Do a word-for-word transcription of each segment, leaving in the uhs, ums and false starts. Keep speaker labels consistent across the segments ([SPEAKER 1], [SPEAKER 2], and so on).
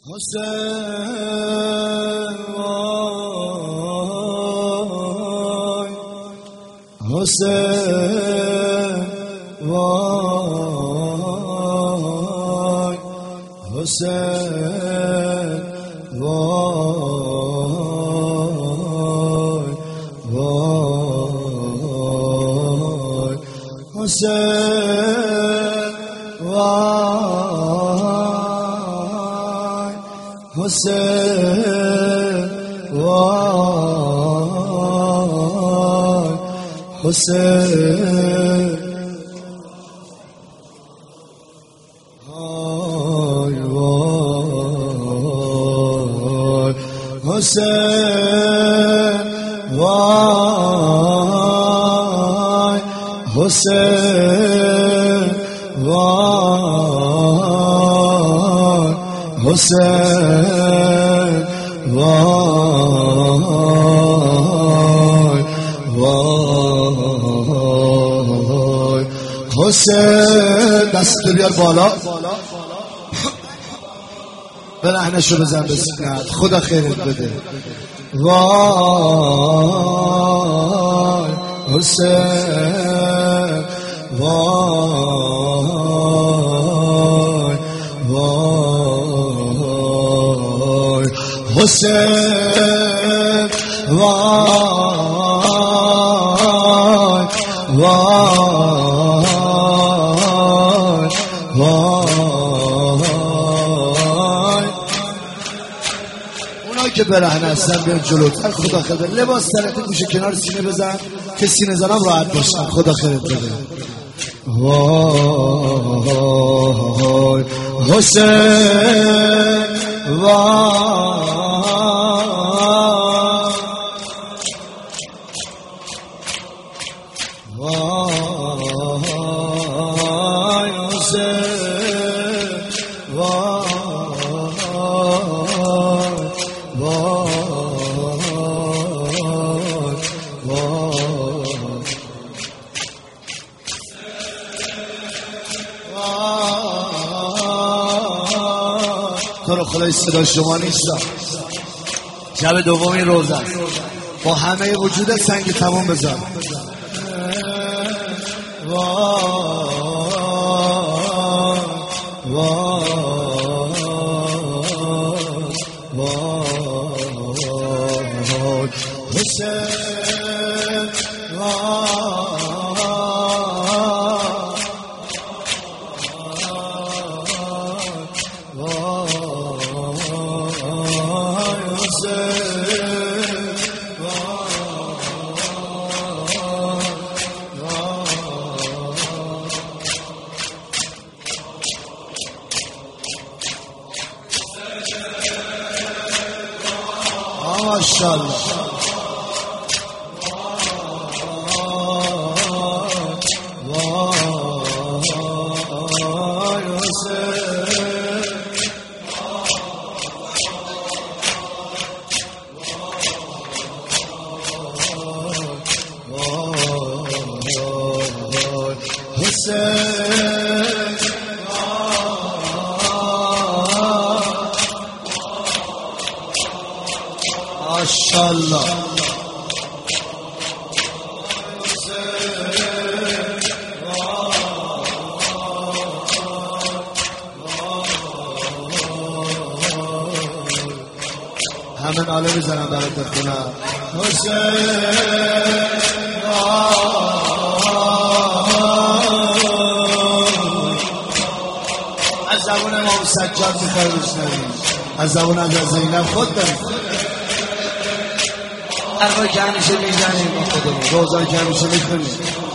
[SPEAKER 1] حسین وای حسین وای حسین وای وای حسین وای حسین وای حسین وای وای حسین وای حسین وای حسین وای وای حسین دست بیار بالا برهنشو بزن به سینه‌ات خدا خیرت بده وای حسین وای وای حسین وای وای وای اونایی که برهنه هستن بیان جلوتر خدا خیرت لباس سرت گوشه کنار سینه بزن که سینه زنم راحت باشن خدا خیرت بده وای حسین وای وای حسین وای تو رو خدای صدا شما نیستم شب دومی روزه با همه وجود سنگ تمام بذار وای وای وای حسین ماشاءالله وای حسین وای حسین ماشاءالله همه ناله میزنم برات بخونم حسین از زبون امام سجاد میخوای بشنویم از زبون از زینب خود بریم حرفایی که همیشه میزنیم با خودمون روزایی که همیشه میخونیم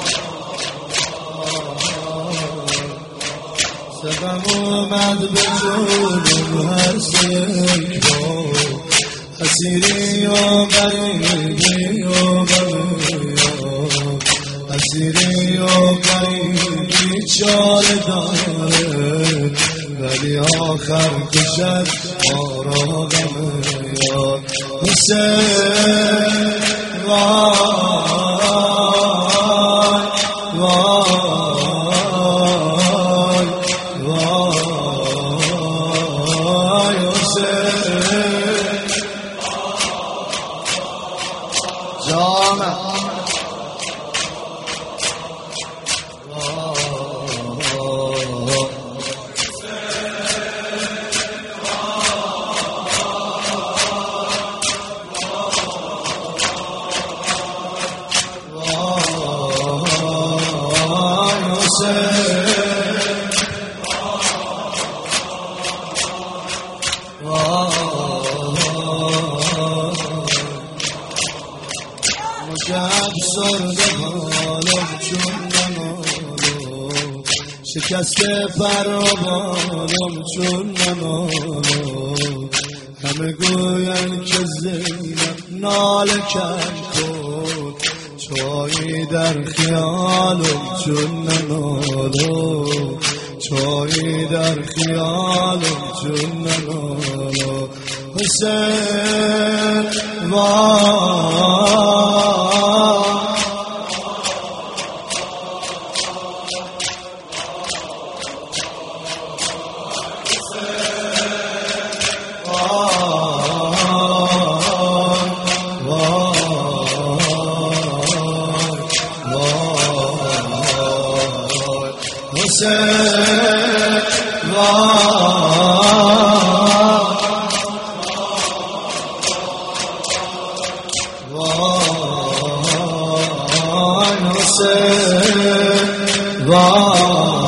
[SPEAKER 1] سبم اومد به جونم هر سیک با اسیری و غریبی و غریبی اسیری و غریبی چاره داره ولی آخر کشد ما را غمه یاد حسین وای وای وای حسین جانم مجد سرده حالم چون نمالو شکسته پر و بالم چون نمالو همه گوین که زینب ناله کن کن چایی در خیالم چون نمالو چایی در خیالم چون نمالو حسین وای Vay Hüseyin, vay